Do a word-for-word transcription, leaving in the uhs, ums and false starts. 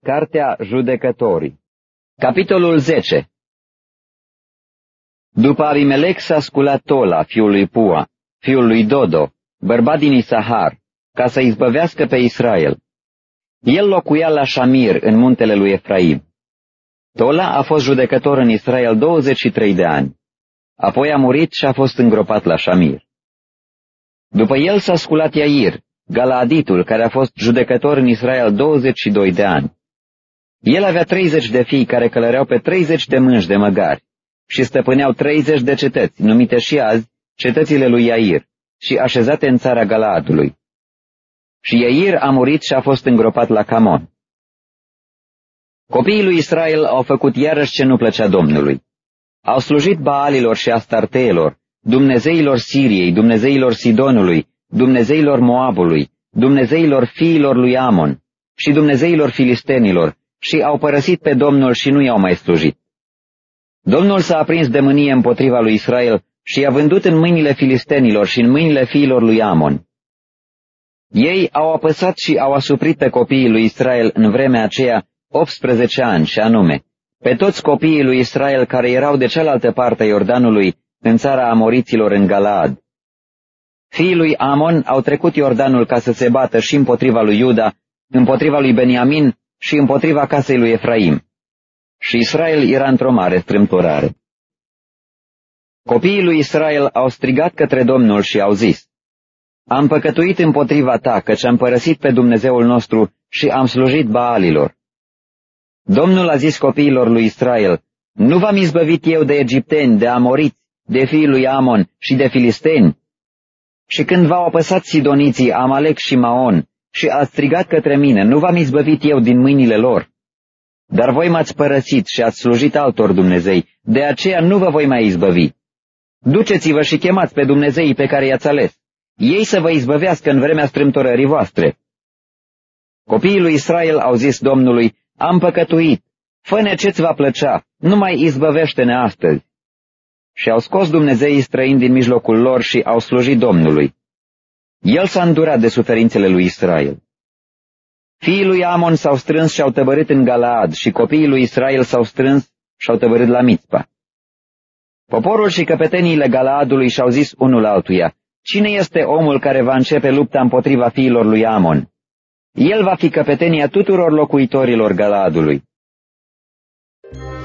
Cartea Judecătorii. Capitolul zece. După Abimelec s-a sculat Tola, fiul lui Pua, fiul lui Dodo, bărbat din Isahar, ca să izbăvească pe Israel. El locuia la Șamir, în muntele lui Efraim. Tola a fost judecător în Israel douăzeci și trei de ani. Apoi a murit și a fost îngropat la Șamir. După el s-a sculat Iair, Galaaditul, care a fost judecător în Israel douăzeci și doi de ani. El avea treizeci de fii care călăreau pe treizeci de mânci de măgari și stăpâneau treizeci de cetăți, numite și azi cetățile lui Iair, și așezate în țara Galaadului. Și Iair a murit și a fost îngropat la Camon. Copiii lui Israel au făcut iarăși ce nu plăcea Domnului. Au slujit Baalilor și Astarteelor, dumnezeilor Siriei, dumnezeilor Sidonului, dumnezeilor Moabului, dumnezeilor fiilor lui Amon și dumnezeilor filistenilor, și au părăsit pe Domnul și nu i-au mai slujit. Domnul s-a aprins de mânie împotriva lui Israel și i-a vândut în mâinile filistenilor și în mâinile fiilor lui Amon. Ei au apăsat și au asuprit pe copiii lui Israel în vremea aceea optsprezece ani, și anume, pe toți copiii lui Israel care erau de cealaltă parte a Iordanului, în țara Amoriților în Galaad. Fiii lui Amon au trecut Iordanul ca să se bată și împotriva lui Iuda, împotriva lui Beniamin și împotriva casei lui Efraim. Și Israel era într-o mare strâmtorare. Copiii lui Israel au strigat către Domnul și au zis: Am păcătuit împotriva ta, căci am părăsit pe Dumnezeul nostru și am slujit Baalilor. Domnul a zis copiilor lui Israel: Nu v-am izbăvit eu de egipteni, de amoriți, de fiii lui Amon și de filisteni? Și când v-au apăsat sidoniții, Amalek și Maon, și ați strigat către mine, nu v-am izbăvit eu din mâinile lor? Dar voi m-ați părăsit și ați slujit altor dumnezei, de aceea nu vă voi mai izbăvi. Duceți-vă și chemați pe dumnezeii pe care i-ați ales, ei să vă izbăvească în vremea strâmtorării voastre. Copiii lui Israel au zis Domnului: Am păcătuit, fă-ne ce-ți va plăcea, nu mai izbăvește-ne astăzi. Și au scos dumnezeii străini din mijlocul lor și au slujit Domnului. El s-a îndurat de suferințele lui Israel. Fiii lui Amon s-au strâns și au tăbărât în Galaad și copiii lui Israel s-au strâns și au tăbărât la Mitzpa. Poporul și căpeteniile Galaadului și-au zis unul altuia: Cine este omul care va începe lupta împotriva fiilor lui Amon? El va fi căpetenia tuturor locuitorilor Galaadului.